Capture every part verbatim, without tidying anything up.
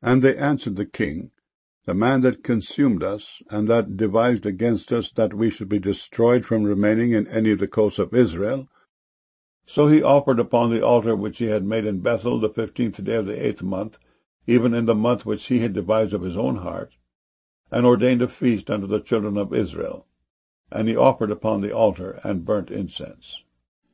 And they answered the king, The man that consumed us, and that devised against us that we should be destroyed from remaining in any of the coasts of Israel. So he offered upon the altar which he had made in Bethel the fifteenth day of the eighth month, even in the month which he had devised of his own heart, and ordained a feast unto the children of Israel. And he offered upon the altar, and burnt incense.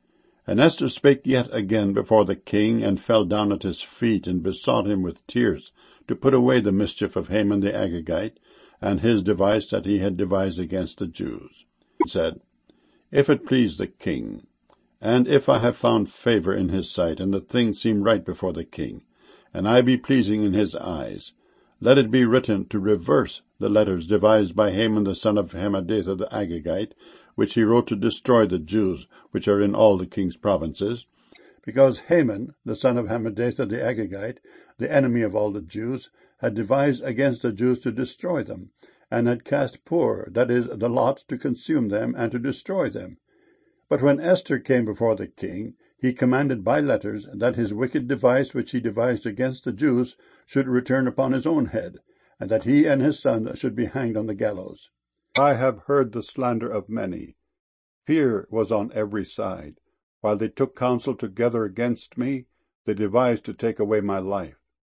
And Esther spake yet again before the king, and fell down at his feet, and besought him with tears to put away the mischief of Haman the Agagite, and his device that he had devised against the Jews. He said, If it please the king, and if I have found favor in his sight, and the thing seem right before the king, and I be pleasing in his eyes, let it be written to reverse the letters devised by Haman the son of Hammedatha the Agagite, which he wrote to destroy the Jews which are in all the king's provinces, because Haman the son of Hammedatha the Agagite, the enemy of all the Jews, had devised against the Jews to destroy them, and had cast Pur, that is, the lot, to consume them and to destroy them. But when Esther came before the king, he commanded by letters that his wicked device which he devised against the Jews should return upon his own head, and that he and his son should be hanged on the gallows. I have heard the slander of many. Fear was on every side. While they took counsel together against me, they devised to take away my life.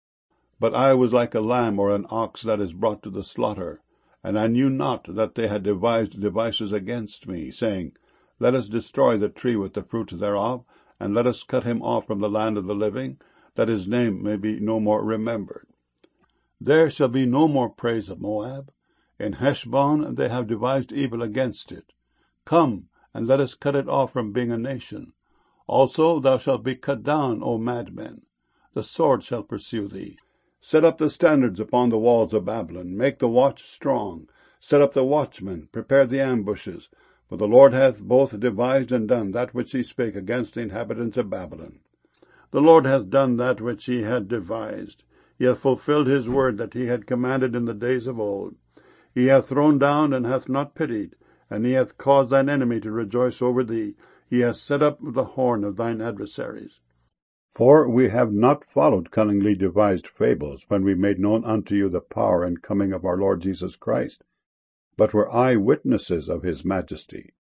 But I was like a lamb or an ox that is brought to the slaughter, and I knew not that they had devised devices against me, saying, Let us destroy the tree with the fruit thereof, and let us cut him off from the land of the living, that his name may be no more remembered. There shall be no more praise of Moab. In Heshbon they have devised evil against it. Come, and let us cut it off from being a nation. Also thou shalt be cut down, O madmen. The sword shall pursue thee. Set up the standards upon the walls of Babylon. Make the watch strong. Set up the watchmen. Prepare the ambushes. For the Lord hath both devised and done that which he spake against the inhabitants of Babylon. The Lord hath done that which he had devised. He hath fulfilled his word that he had commanded in the days of old. He hath thrown down and hath not pitied, and he hath caused thine enemy to rejoice over thee. He hath set up the horn of thine adversaries. For we have not followed cunningly devised fables, when we made known unto you the power and coming of our Lord Jesus Christ, but were eye-witnesses of his majesty.